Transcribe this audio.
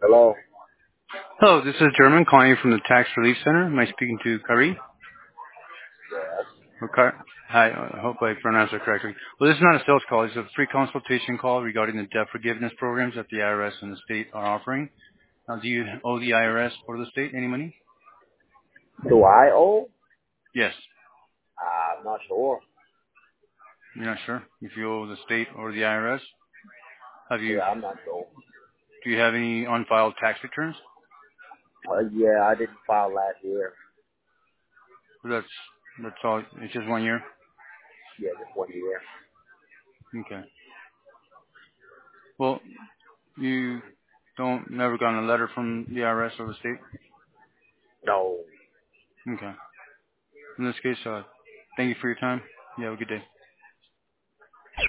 Hello? Hello, this is German calling you from the Tax Relief Center. Am I speaking to Kari? Yes. Hi, I hope I pronounced it correctly. Well, this is not a sales call. It's a free consultation call regarding the debt forgiveness programs that the IRS and the state are offering. Now, do you owe the IRS or the state any money? Do I owe? Yes. I'm not sure. You're not sure if you owe the state or the IRS? Yeah, I'm not sure. Do you have any unfiled tax returns? Yeah, I didn't file last year. That's all. It's just 1 year? Yeah, just 1 year. Okay. Well, you never gotten a letter from the IRS or the state? No. Okay. In this case, thank you for your time. You have a good day.